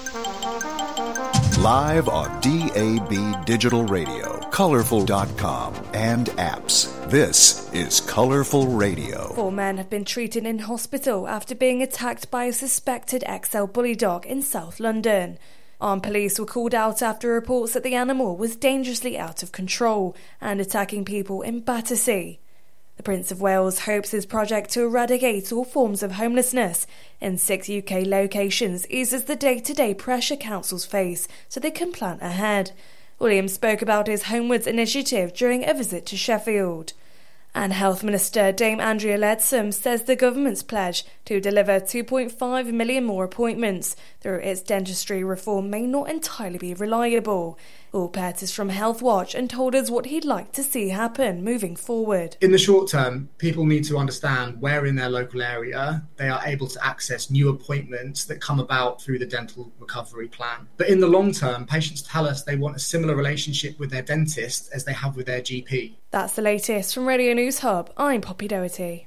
Live on DAB Digital Radio, Colorful.com, and apps. This is Colorful Radio. 4 men have been treated in hospital after being attacked by a suspected XL bully dog in South London. Armed police were called out after reports that the animal was dangerously out of control and attacking people in Battersea. The Prince of Wales hopes his project to eradicate all forms of homelessness in 6 UK locations eases the day-to-day pressure councils face so they can plan ahead. William spoke about his Homewards initiative during a visit to Sheffield. And Health Minister Dame Andrea Leadsom says the government's pledge to deliver 2.5 million more appointments through its dentistry reform may not entirely be reliable. Will Pett is from Health Watch and told us what he'd like to see happen moving forward. In the short term, people need to understand where in their local area they are able to access new appointments that come about through the dental recovery plan. But in the long term, patients tell us they want a similar relationship with their dentist as they have with their GP. That's the latest from Radio News Hub. I'm Poppy Doherty.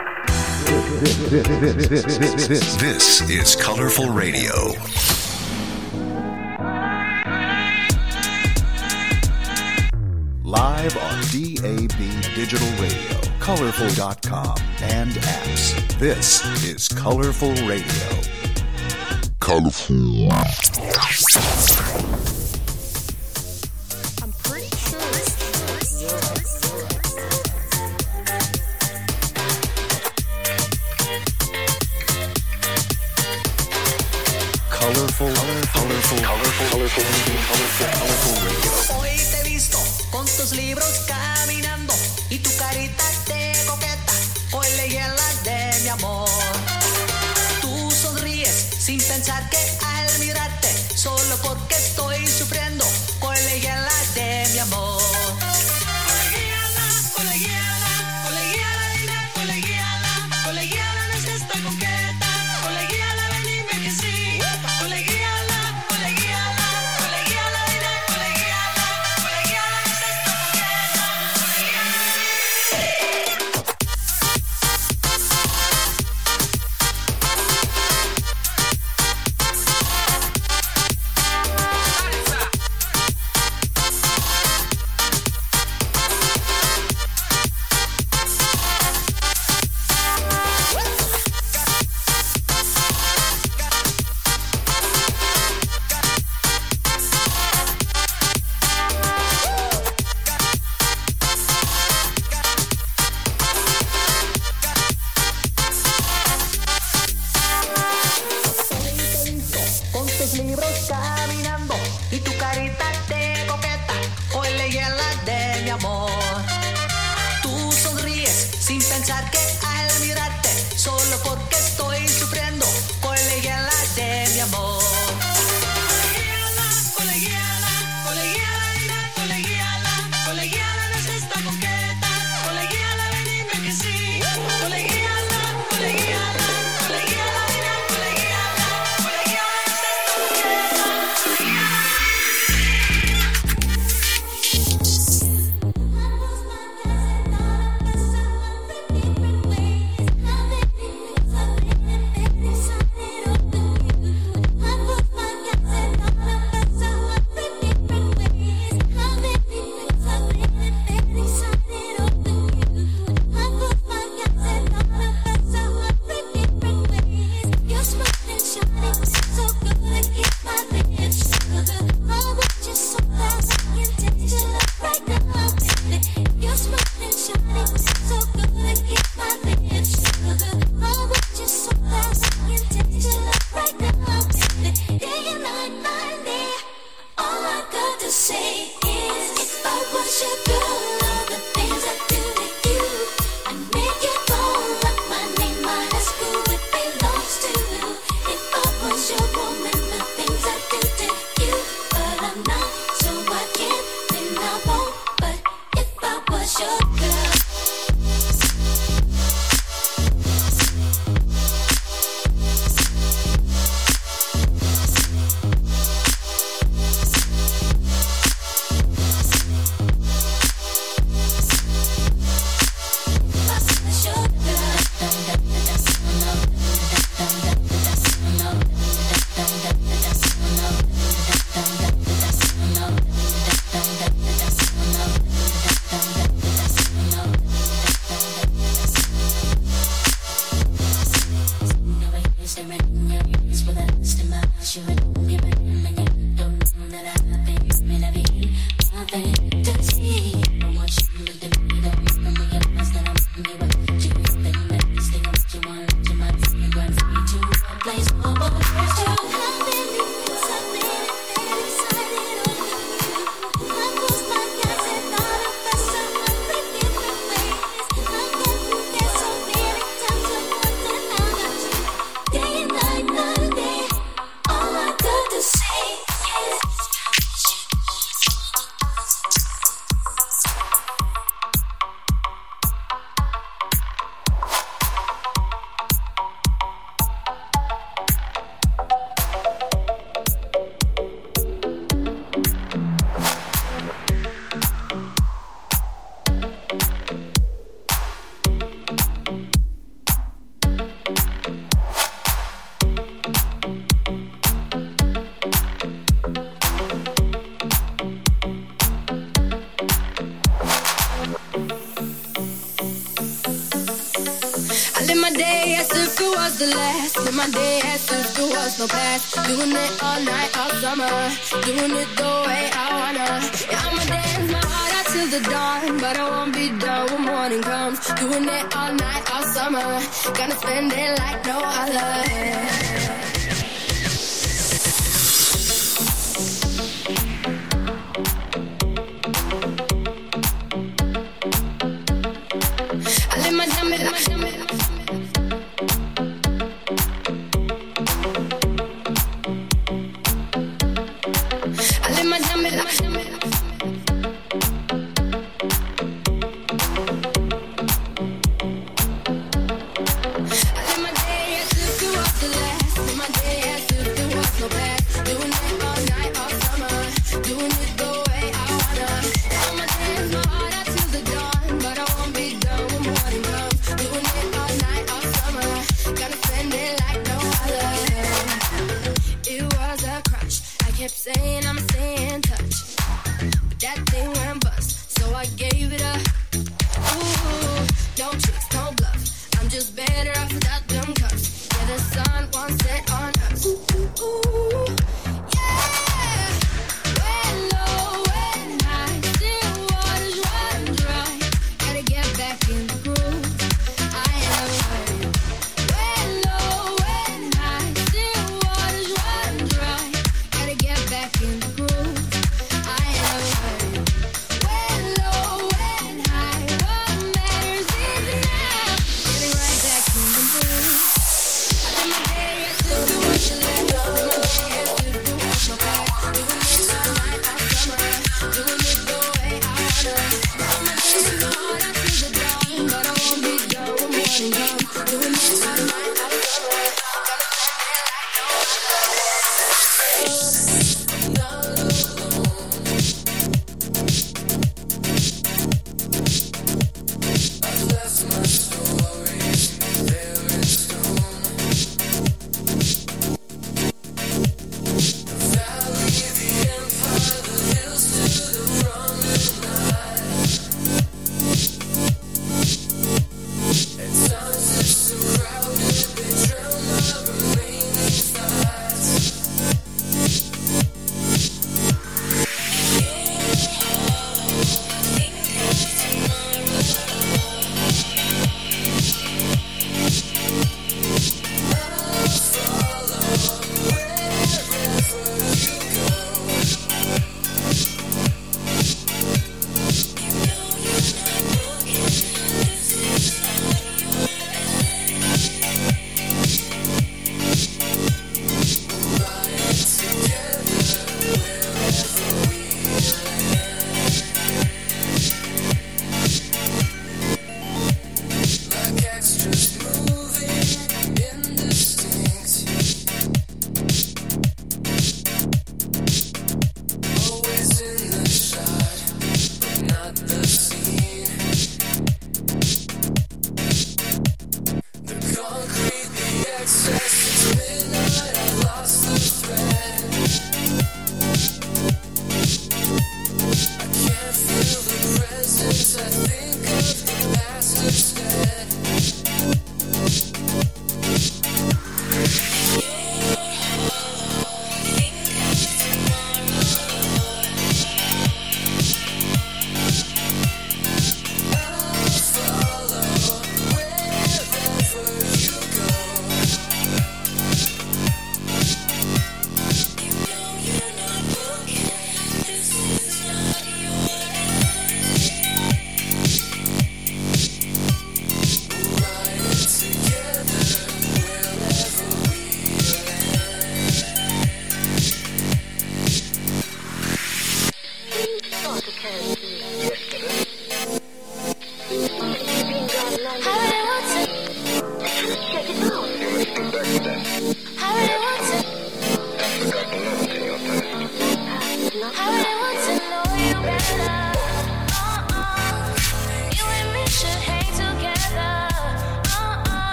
This is Colorful Radio. Live on DAB Digital Radio, Colorful.com, and apps. This is Colorful Radio. Colorful. I'm pretty sure. Colorful Radio. Hoy te he visto con tus libros caminando y tu carita de coqueta. Hoy leí la de mi amor. Tú sonríes sin pensar que al mirarte, solo porque estoy sufriendo. Hoy leí la de mi amor. Colegiala, no seas tan coqueta. Colegiala, ven y dime que sí. Colegiala, was your The last, live my day as if there was no past. Doing it all night, all summer. Doing it the way I wanna. Yeah, I'ma dance my heart out till the dawn, but I won't be done when morning comes. Doing it all night, all summer. Gonna spend it like no other.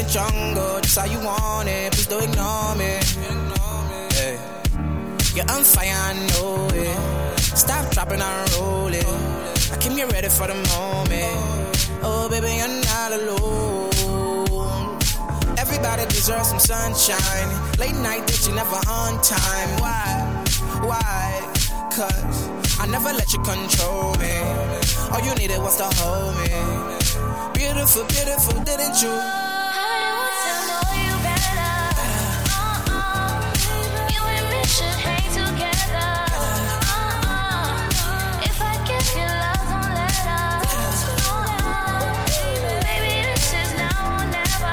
jungle, just how you want it. Please don't ignore me. Hey. You're on fire, I know it. Stop, dropping, and roll it. I came here ready for the moment. Oh, baby, you're not alone. Everybody deserves some sunshine. Late night, that you never on time. Why? Cause I never let you control me. All you needed was to hold me. Beautiful, beautiful, didn't you? I want to know you better. You and me should hang together. If I give you love, don't let up. Baby, this is now or never.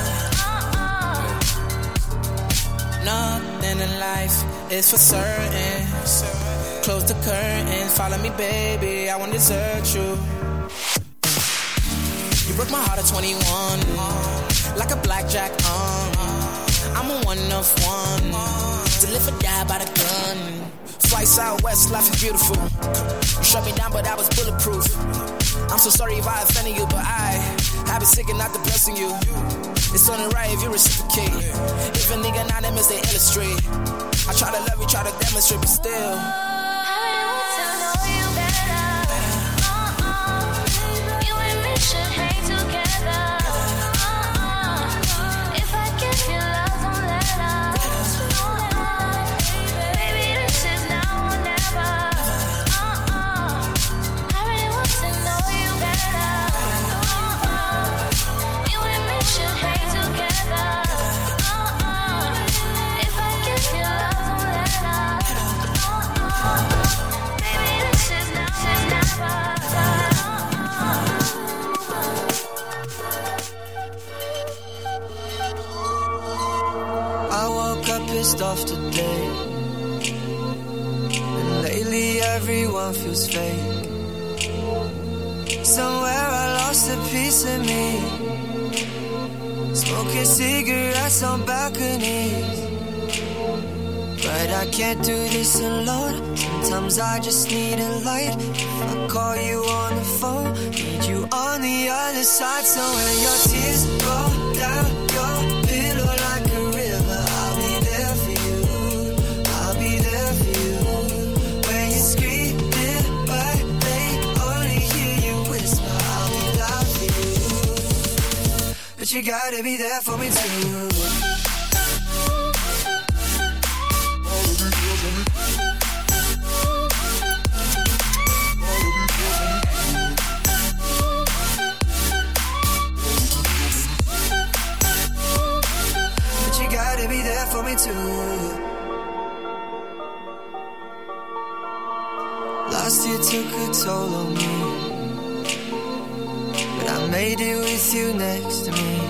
Nothing in life is for certain. Close the curtains, follow me, baby. I won't desert you. You broke my heart at 21, like a blackjack. I'm a one of one, to live or die by the gun. Fly southwest, life is beautiful. You shut me down, but I was bulletproof. I'm so sorry if I offended you, but I've been sick and not the blessing you. It's only right if you reciprocate. If a nigga anonymous, they illustrate. I try to love you, try to demonstrate, but still. Should hang together. If I give you love, don't let up. Baby, this is now or never. I really want to know you better. You and me should hang together. If I give you love, don't let up. Baby, this is now or never. Pissed off today, and lately everyone feels fake. Somewhere I lost a piece of me, smoking cigarettes on balconies. But I can't do this alone. Sometimes I just need a light. If I call you on the phone, need you on the other side. So when your tears roll down your pillow like a river, I'll be there for you. I'll be there for you. When you're screaming, but they only hear you whisper, I'll be loud for you. But you gotta be there for me too. For me too. Last year took a toll on me, but I made it with you next to me.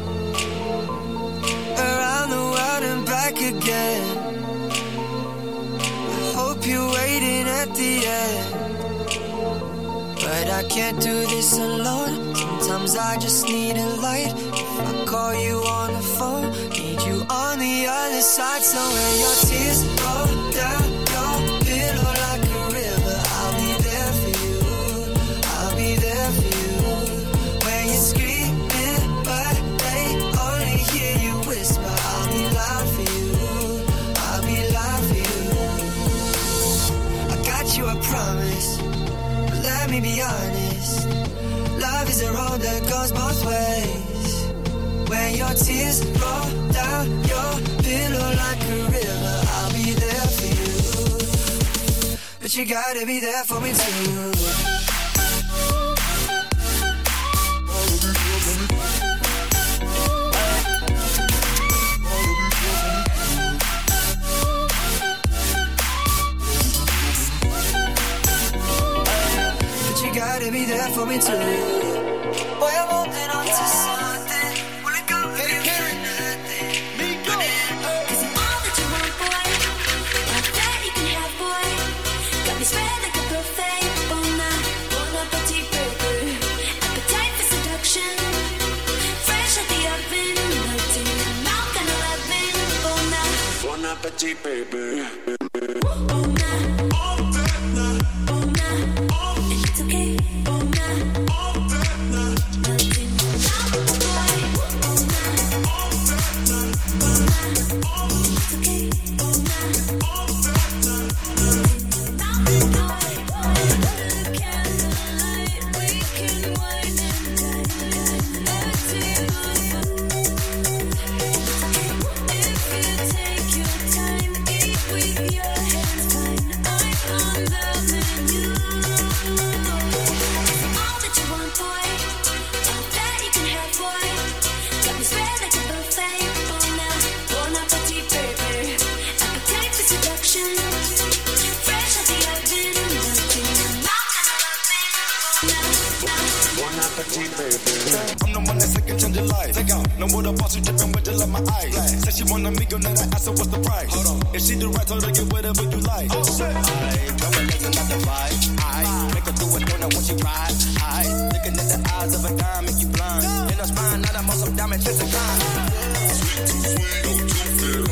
Around the world and back again. I hope you're waiting at the end. But I can't do this alone. Sometimes I just need a light. If I call you on the phone, need you on the other side. So when your tears roll down your pillow like a river, I'll be there for you. I'll be there for you. When you're screaming, but they only hear you whisper, I'll be loud for you. I'll be loud for you. I got you, I promise. Let me be honest, love is a road that goes both ways. When your tears roll down your pillow like a river, I'll be there for you. But you gotta be there for me too. Gotta be there for me too. Boy, I'm holding on to something. Will it come with you for nothing? Cause I'm all that you want, boy. All that you can have, boy. Got me spread like a buffet. Bon appetit, baby. Appetite for seduction. Fresh out the oven. Melting in your mouth, kind of loving. Bon appetit, baby. Okay. I'm the one that second change your life. Take out, no more the boss, you dripping with the love my eyes. Said she want a meal, now I asked her what's the price. Hold on. If she do right, told her get whatever you like. Oh shit. Aye, no one listen not the vibe. Aye, make her do it, don't know when she ride. Aye, looking at the eyes of a dime, make you blind. In her spine, now I'm on some diamond chest and grind. Sweet too sweet, no too fair.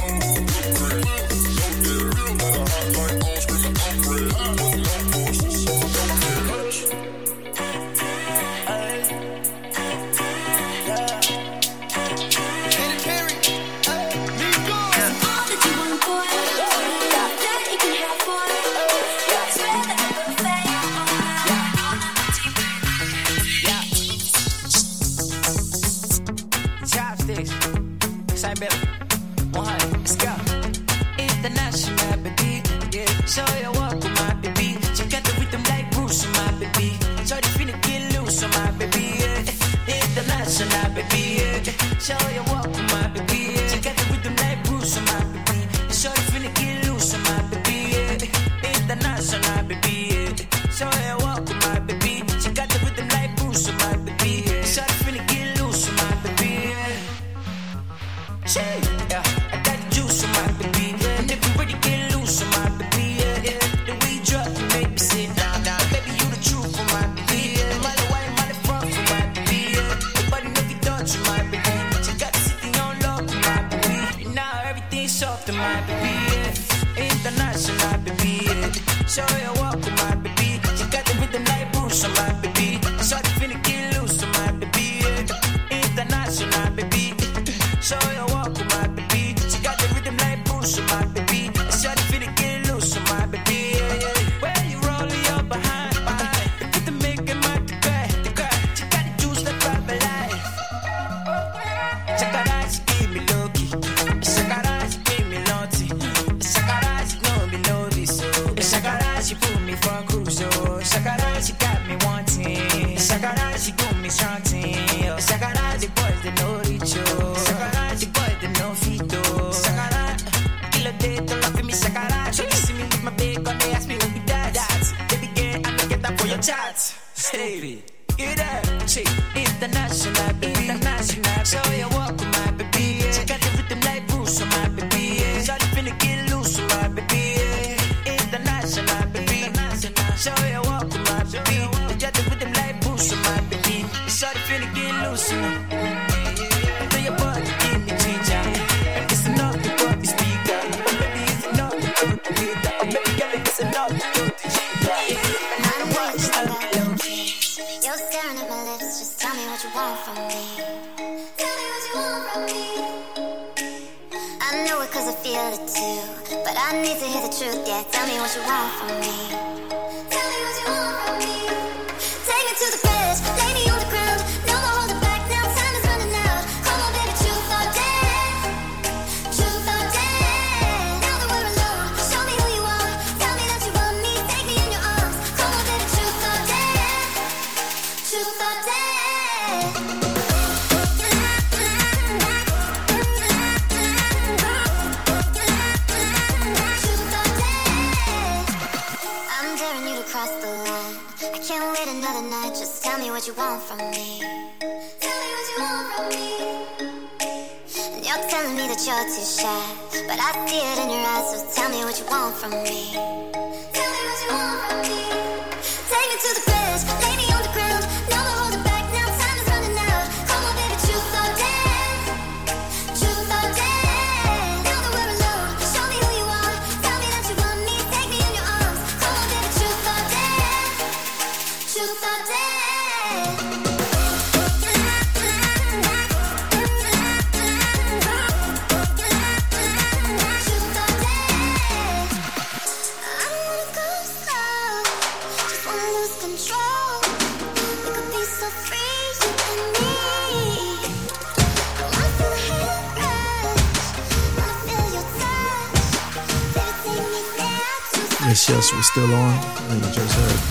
Yes, we're still on, and you just heard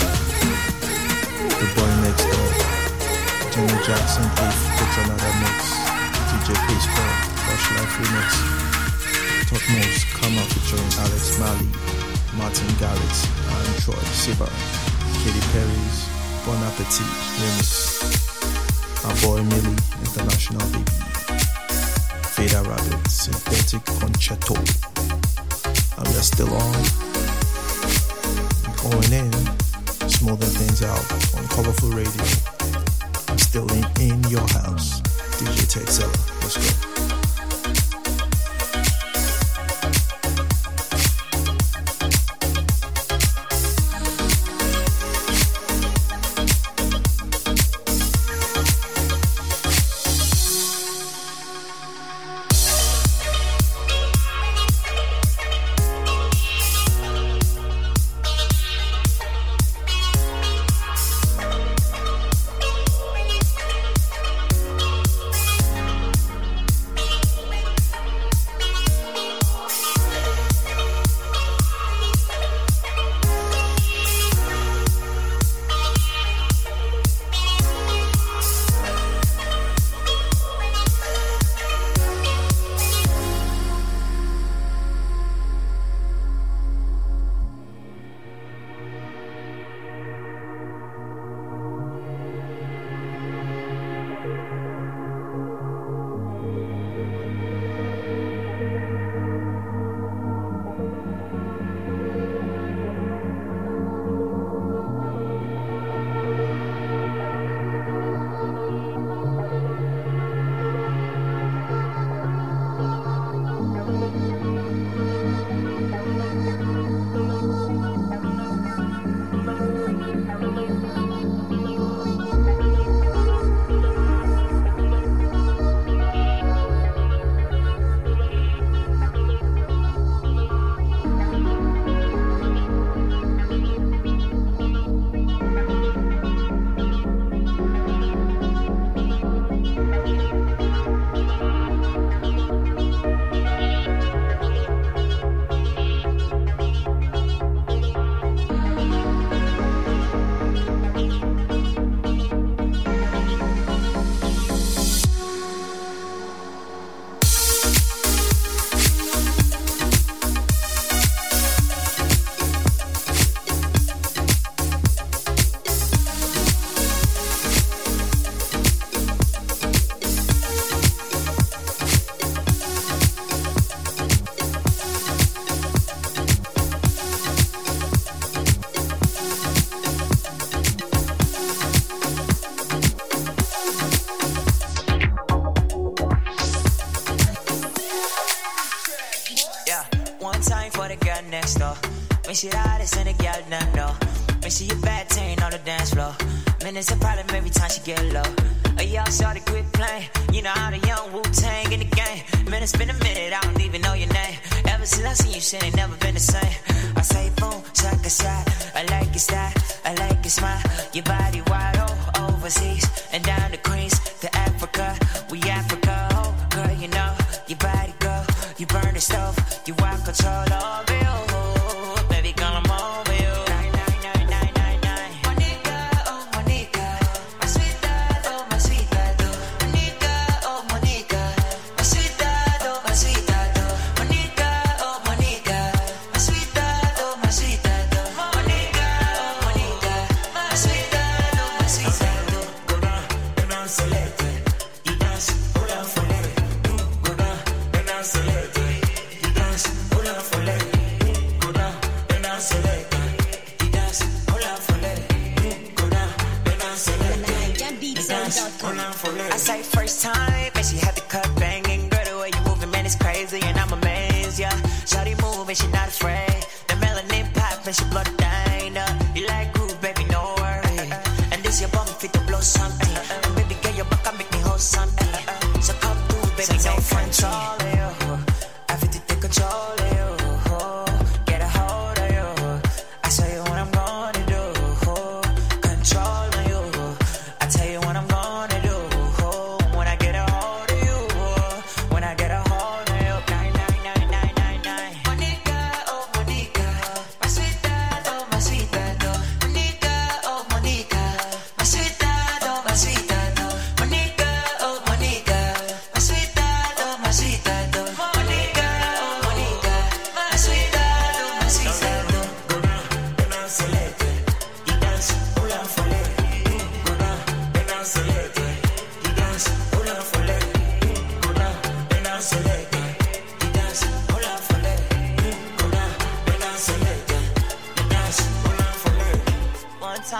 The Boy Next Door, Jimmy Jackson, puts another mix, DJ Peace Paul, Fresh Life Remix, Top Most, Come Up featuring Alex Malley, Martin Garrix, and Troy Sivan, Katy Perry's Bon Appetit Remix. Our boy Millie, International Baby, Fada Rabbit, Synthetic Concerto. And we are still on, going in, smoothing things out on Colorful Radio. I'm still in your house. DJ Texella, let's go. When she ride it, send a gal down low. Make sure your bad team on the dance floor. Man, it's a problem every time she get low. Oh, y'all started quit playing. You know how the young Wu-Tang in the game. Man, it's been a minute, I don't even know your name. Ever since I seen you, shit ain't never been the same. I say boom, shot a shot. I like your style, I like your smile. Your body wide overseas and down to Queens to Africa. We Africa, oh girl, you know your body go. You burn the stove, you want control of it. Oh, baby, girl, I'm over you. I say first time, and she had the cut banging. Girl, the way you moving, man, it's crazy, and I'm amazed, yeah. Shawty moving, she not afraid. The melanin pop, and she blow the dine up. You like groove, baby, no worry. And this your bum fit to blow something. And baby, get your back and make me hold something. So come through, baby, no control of you. I fit to take control of you. Get a hold of you. I tell you what I'm gonna do. Control of you. I tell you what I'm gonna do.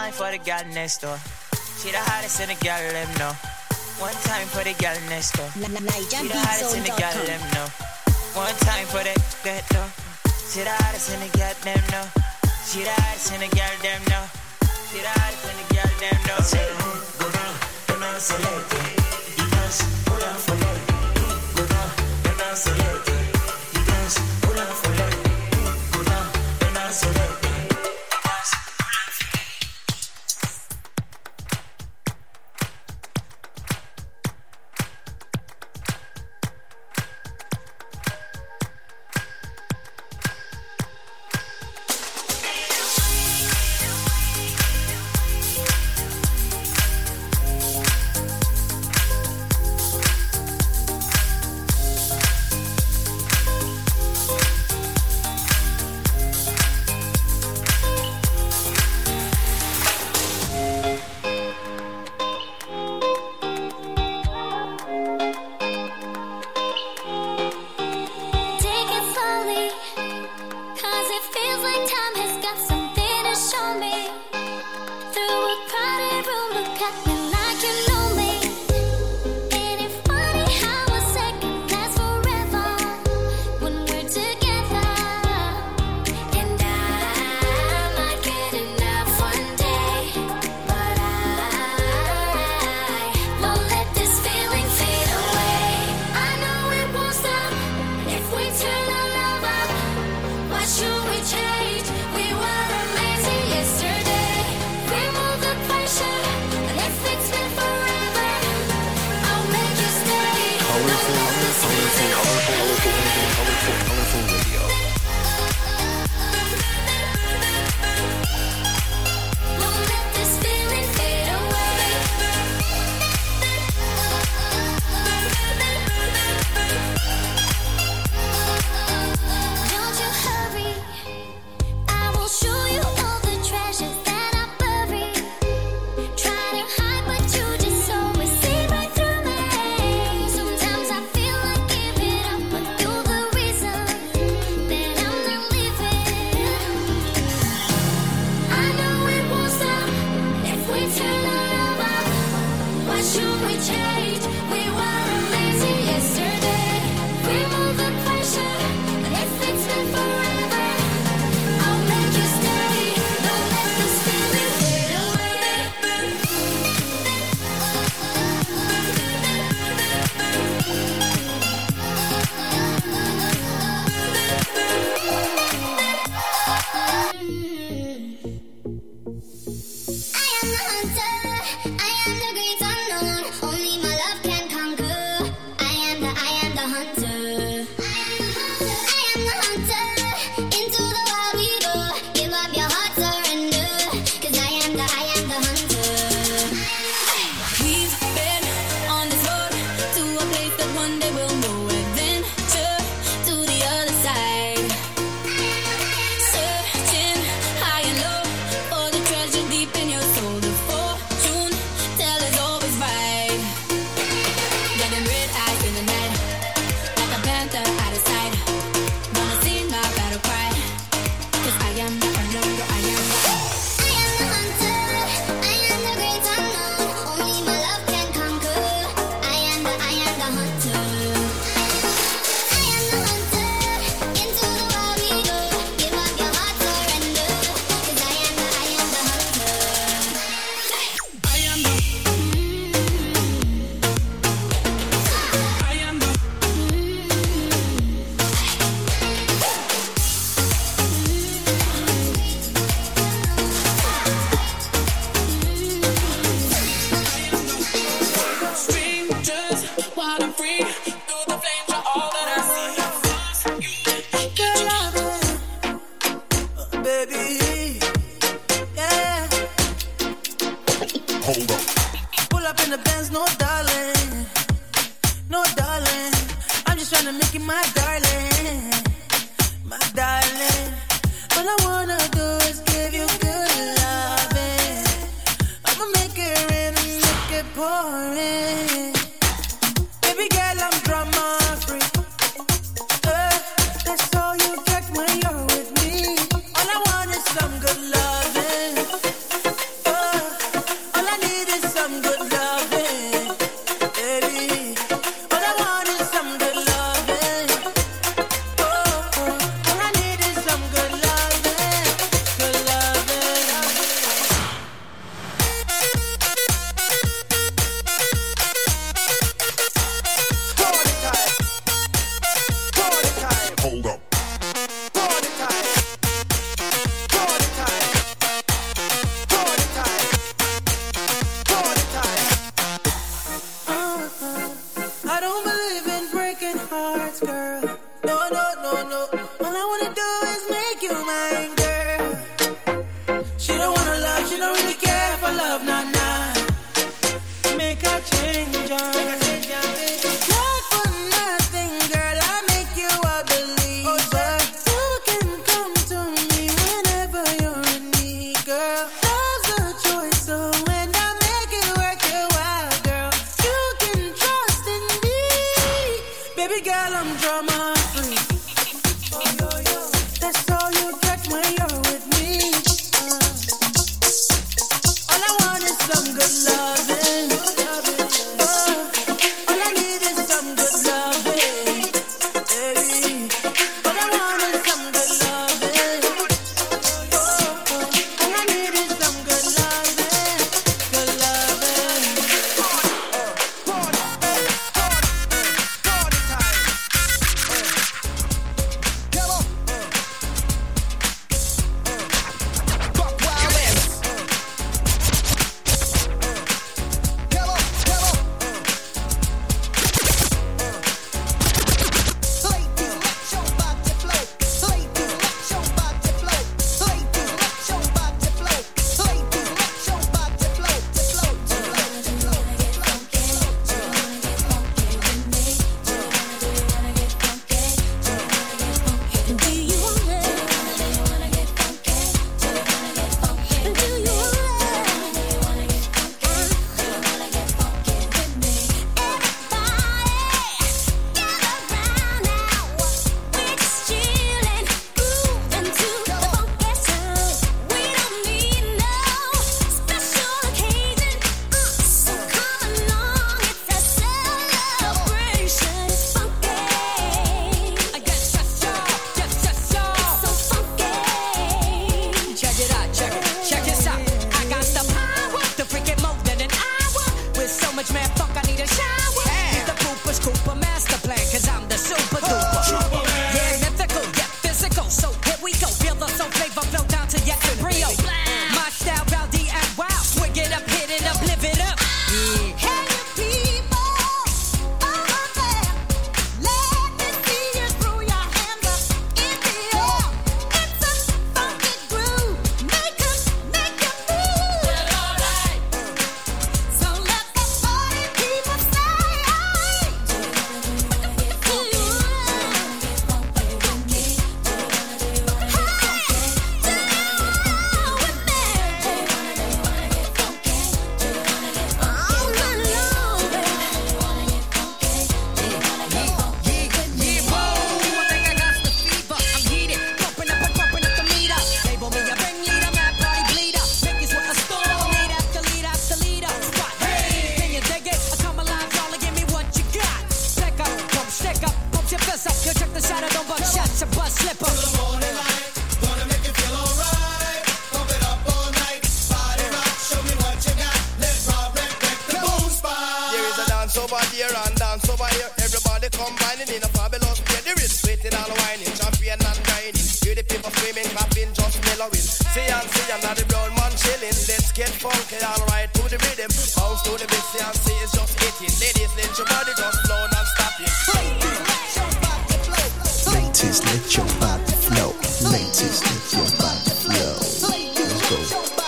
time for the gal next door. She the hottest in the gal, let them know. One time for the gal next door. She the hottest in the gal, let them know. One time for the ghetto. She the hottest in the gal, them know. She the hottest in the gal, them know. She the hottest in the gal, them know. Go down, go down, select it. You dance, pull out for it. Go down, go down, select it. You dance, pull out for it. Go down, go down, select it. Oh combining in a fabulous play. The wrist waiting and whining, champion and grinding. Hear the people screaming, clapping, just mellowing. See and now the brown man chilling. Let's get funky, alright to the rhythm. Bounce to the beat, see and see it's just hitting. Ladies, let your body just flow non-stopping. Ladies, let your body flow. Ladies, let your body flow. Let's go.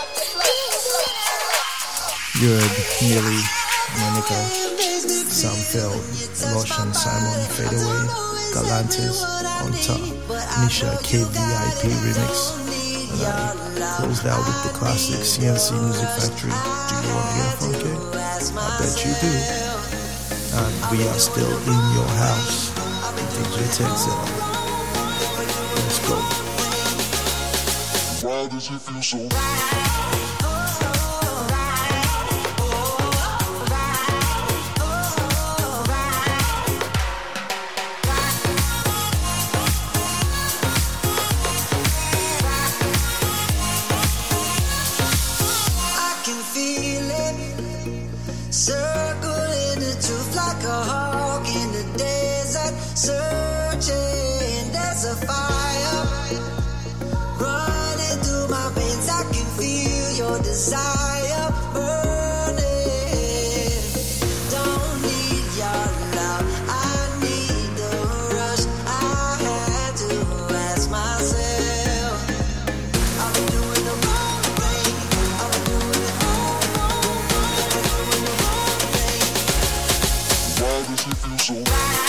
You heard Nearly, Monica, Sam Feld, Roshan, Simon, Fade Away, Galantis, On Top, Nisha, KVIP remix. And I closed out with the classic CNC Music Factory. Do you want to get funky? I bet you do. And we are still in your house. DJ Texel. Let's go. Why does it feel so desire burning. Don't need your love, I need the rush. I had to ask myself, I've been doing the wrong thing. I've been doing it all wrong. I've been doing the wrong thing. Why does it feel so right?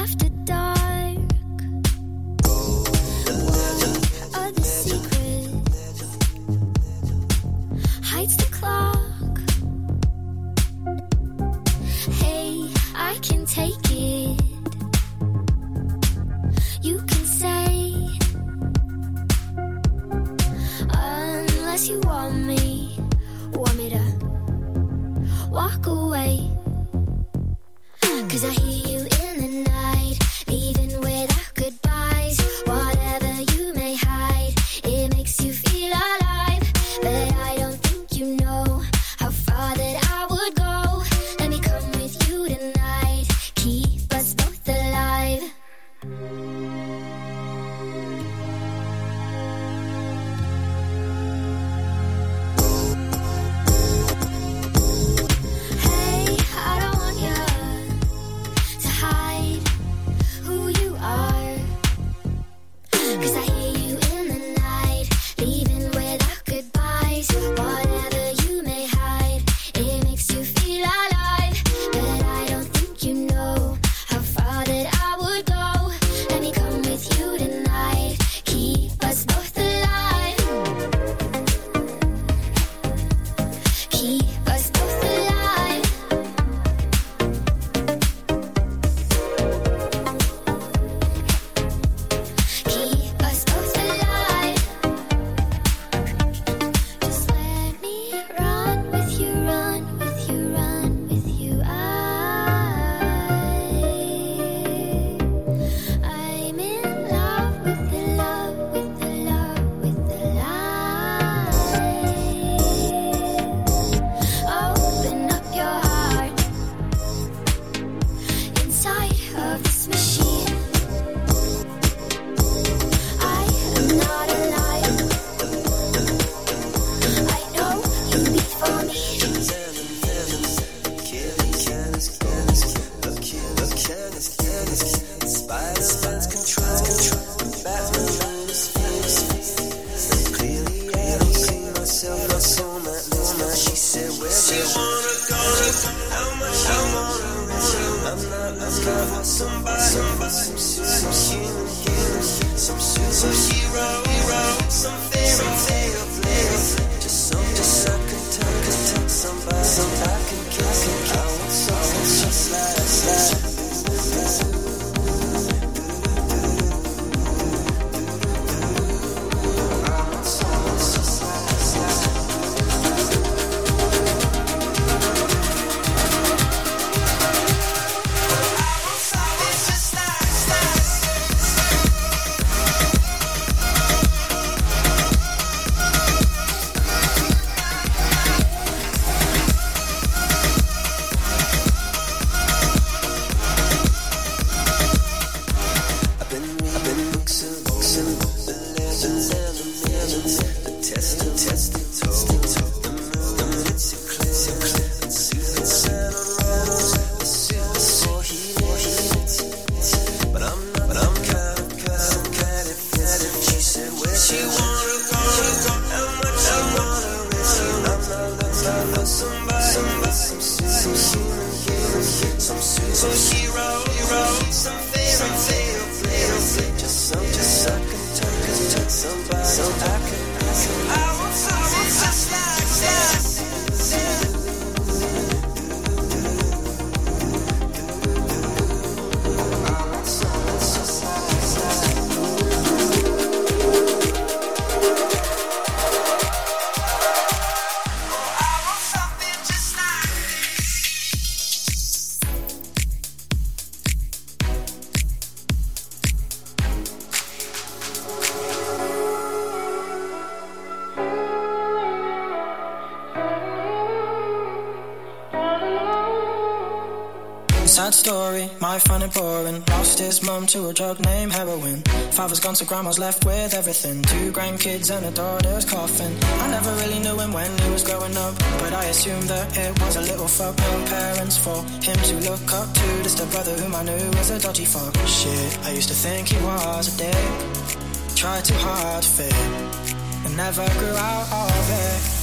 after dark. What are the secrets? Hides the clock. Hey, I can take it. You can say, unless you want me to walk away. 'Cause I hear you in the night, leaving without goodbyes. Whatever you may hide, it makes you feel alive. But I don't think you know how far that I would go. Let me come with you tonight, keep us both alive. Hey, I don't want you to hide who you are. 'Cause I hear you in the night, leaving without goodbyes. Whatever you may hide, it makes you feel alive. But I don't think you know how far that I would go. Let me come with you tonight, keep us both alive. Keep us both alive. Keep us both alive. Just let me run with you, run with you, run with you. I'm in love with the love, with the love, with the light. Open up your heart inside of this machine. I am not a liar. I know you beat for me. Sad story, might find it boring. Lost his mum to a drug named heroin. Father's gone so grandma's left with everything. 2 grandkids and a daughter's coffin. I never really knew him when he was growing up, but I assumed that it was a little fuck. No parents for him to look up to. Just a brother whom I knew was a dodgy fuck. Shit, I used to think he was a dick. Tried too hard to fit and never grew out of it.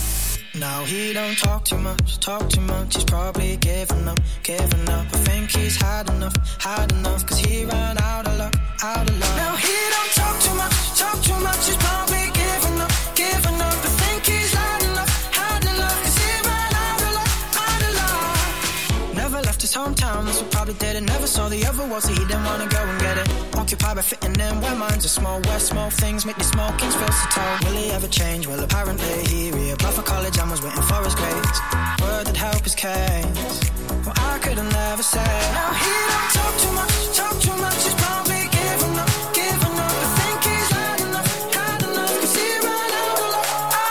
Now he don't talk too much, he's probably giving up. I think he's had enough, cause he ran out of luck. Now he don't talk too much, he's probably giving up. I think he's had enough, cause he ran out of luck. Never left his hometown, so probably did it. Never saw the other world, so he didn't wanna go and get it. Occupied by fitting in where minds are small, where small things make the small kings feel so tall. Will he ever change? Well, apparently he reapplied for college and was waiting for his grades. Word that help his case. Well, I could have never said. Now he don't talk too much, he's probably giving up. I think he's had enough, cause he ran out of luck.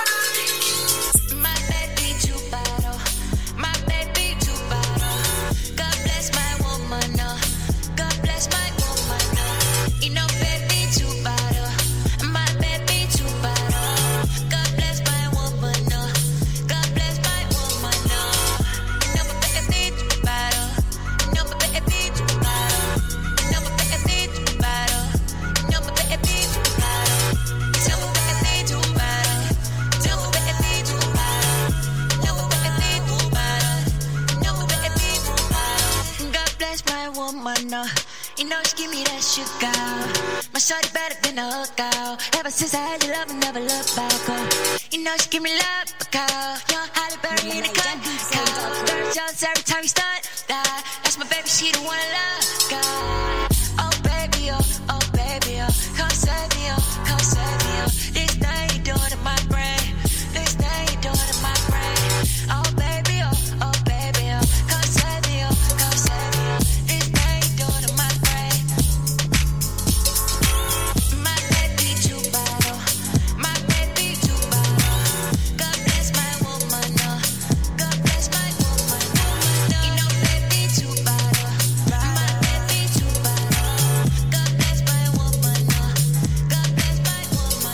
My baby too bad, my baby too bad. God bless my woman, God bless my woman. You know, baby too bad, my baby too bad. God bless my woman, God bless my woman. You know, my baby too bad, you know, my baby too bad, you know, my baby too bad, you know, my baby too bad. Tell my baby too bad, tell my baby too bad, know my baby too bad, know my baby too bad. God bless my woman, you know she give me that sugar. My shorty better than a hooker. Ever since I had your love, I never look back. You know she give me love, because young Halle Berry in the cut. Very jealous every time you stunt. That's my baby, she the one I love. God. Oh baby, come save me, come save me. This thing you doing in my brain, this thing you doing in my brain. Oh baby, come save me, come save me. This thing you doing in my brain. My baby too bad, my baby too bad. God bless my woman, God bless my woman. You know baby too bad, my baby too bad. God bless my woman, God bless my woman.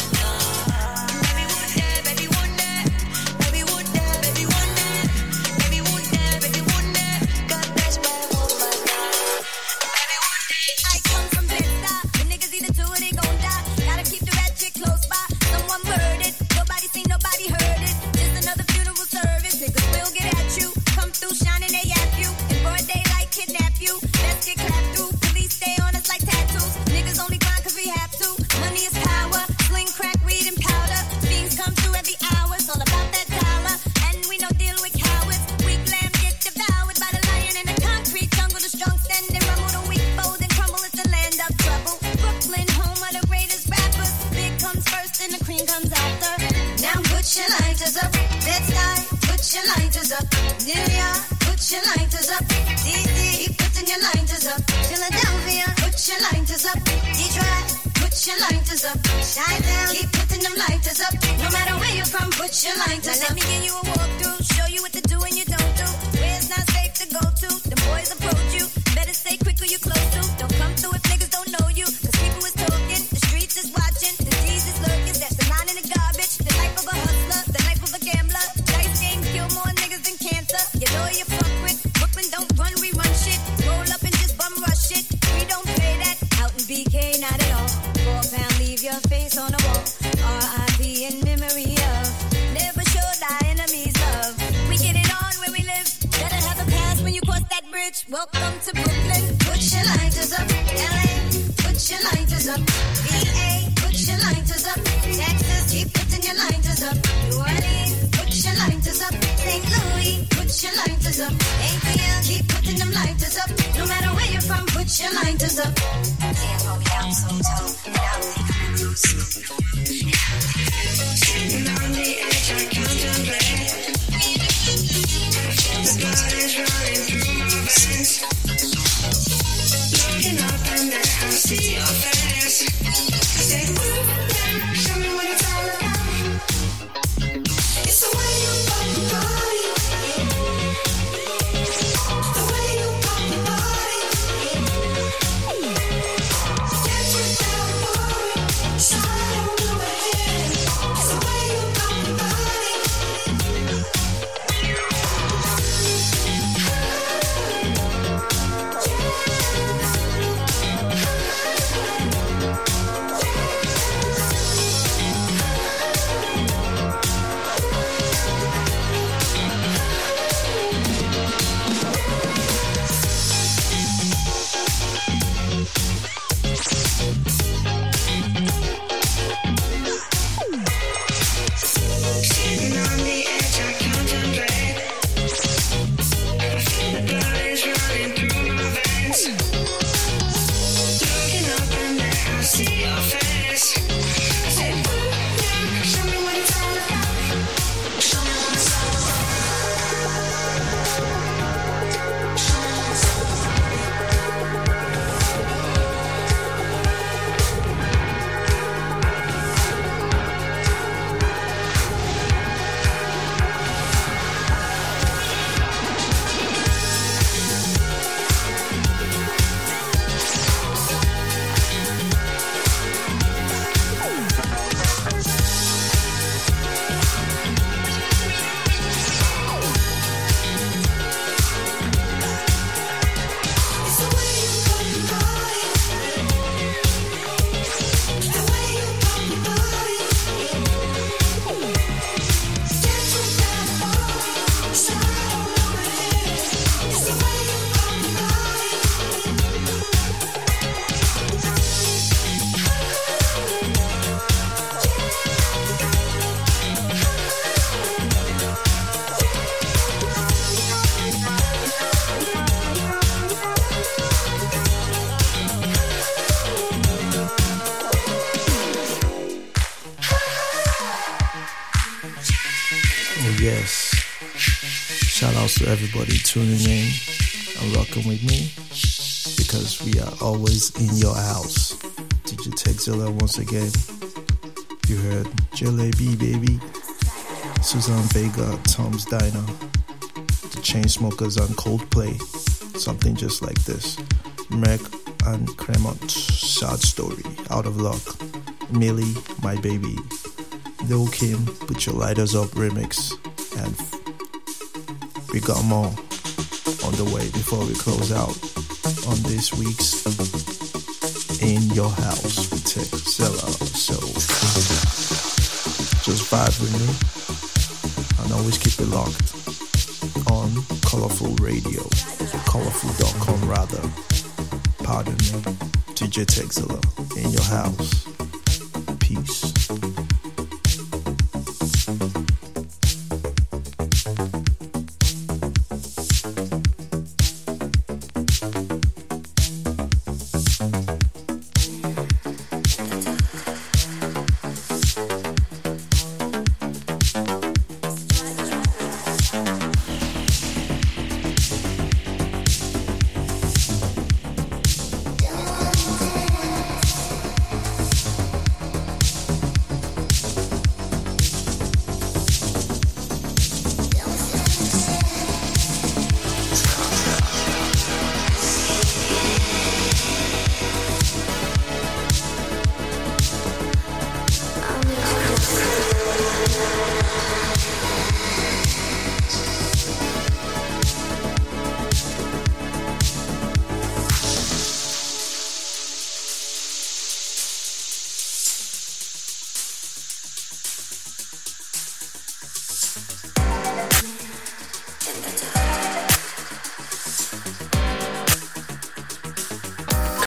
Baby one day, baby one day, baby one day, baby one day, baby one day, baby one day. God bless my woman, baby one day. I come from Bed-Stuy. The niggas either do or they gon' die. Gotta keep the ratchet close by. Someone murdered. Nobody seen, nobody heard it. Just another funeral service. Niggas will get at you. Come through shining, they at you. In broad daylight, kidnap you. Let's get clapped through. Police stay on us like tattoos. Niggas only grind cause we have to. Money is power. Sling, crack, weed, and powder. Fiends come through every hour. It's all about that dollar. And we don't deal with cowards. Weak lamb get devoured by the lion in the concrete jungle. The strong stand and rumble. The weak fold and crumble. It's the land of trouble. Brooklyn, home of the greatest rappers. Big comes first and the cream comes after. Now put your lighters up. Bed-Stuy, put your lighters up. New York, put your lighters up. DC, keep putting your lighters up. Philadelphia, put your lighters up. Detroit, put your lighters up. Chi-Town, keep putting them lighters up. No matter where you're from, put your lighters up. Let me give you a walkthrough, show you what to do and you don't do. Where it's not safe to go to, the boys approach you. Better stay quick who you close to. Don't come through if niggas don't know you. Cause people is talking, the streets is watching. The D's is lurking, that's the line in the garbage. The life of a hustler, the life of a gambler. Dice games kill more niggas than cancer. You know you fuck with Brooklyn, don't run, we run shit. Roll up and just bum rush it. We don't play that. Out in BK, not at all. 4 pound, leave your face on the wall. R.I.P. in memory of. Never showed our enemies love. We get it on where we live. Better have a pass when you cross that bridge. Welcome to Brooklyn. Put your lighters up. LA, put your lighters up. VA, put your lighters up. Texas, keep putting your lighters up. New Orleans, put your lighters up. St. Louis, put your lighters up. ATL, keep putting them lighters up. No matter where you're from, put your lighters up. I'm so tough, and I'm coming close. Sitting on the edge, I contemplate. The blood is running through my veins. Looking up and there, I see your face. I say, ooh, show me what it's all about. It's the way you pop your body. The way you pop your body. Get you down, boy. Shout outs to everybody tuning in and rocking with me, because we are always in your house. DJ Texzilla once again. You heard Jalebi Baby, Suzanne Vega, Tom's Diner, The Chainsmokers and Coldplay, Something Just Like This, Meg and Cremont, Sad Story, Out of Luck, Millie, My Baby, Lil Kim, Put Your Lighters Up remix, and we got more on the way before we close out on this week's In Your House with Texzilla. So just vibe with me and always keep it locked on Colorful Radio, colorful.com rather. Pardon me, DJ Texzilla, In Your House. Peace.